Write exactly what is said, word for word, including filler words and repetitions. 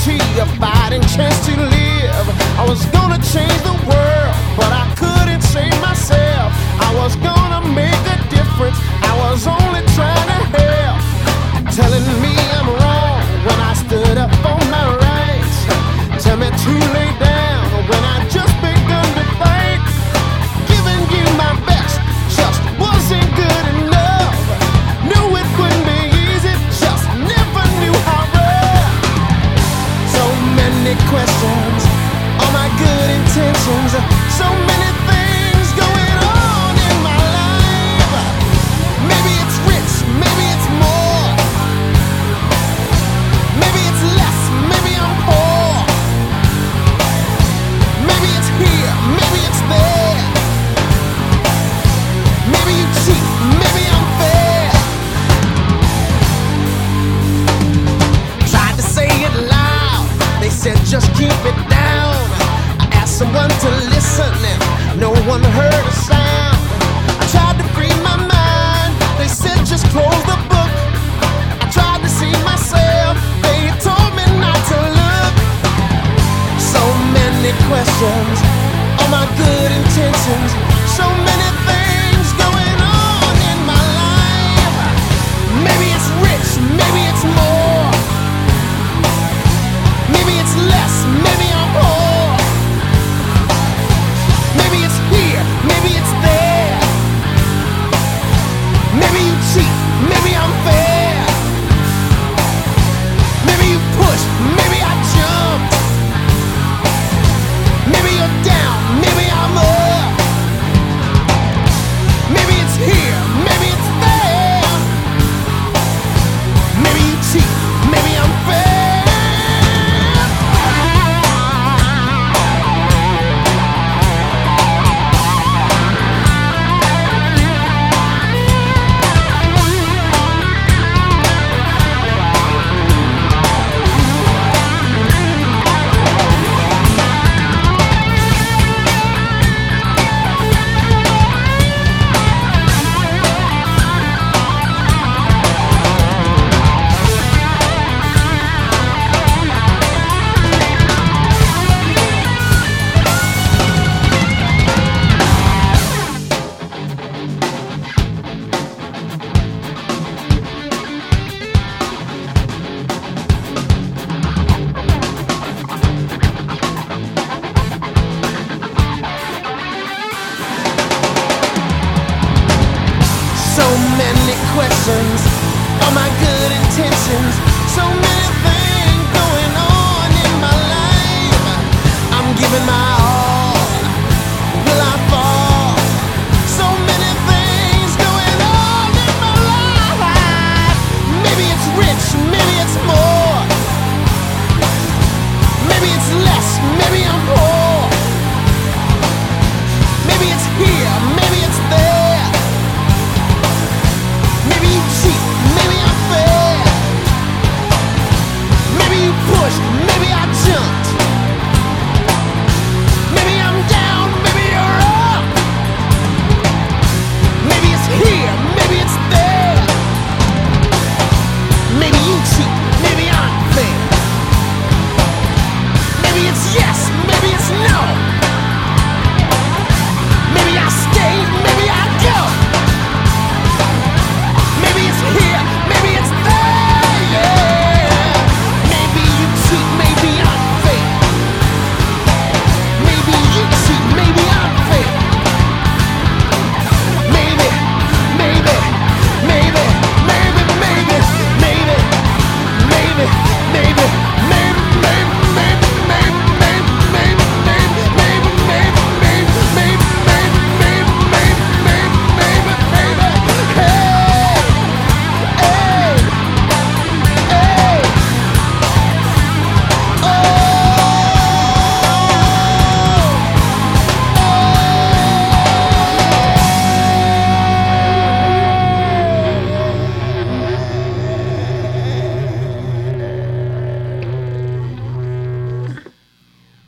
opportunity, a fighting chance to live. I was gonna change the world, but I couldn't save myself. I was gonna make a difference, I was only trying to help. Telling me I'm wrong when I stood up for my rights. Tell me to lay down when I just begun to fight. Giving you my best just wasn't good enough. Knew it wouldn't be easy, just never knew how rough. So many questions, all my good intentions, so many things going on in my life. Maybe it's rich, maybe it's more, maybe it's less, maybe I'm poor. Maybe it's here, maybe it's there. Maybe you cheat, maybe I'm fair. Tried to say it loud, they said just keep it down. I asked someone to listen and no one heard a sound. I tried to free my mind, they said just close the book. I tried to see myself, they told me not to look. So many questions, all my good intentions,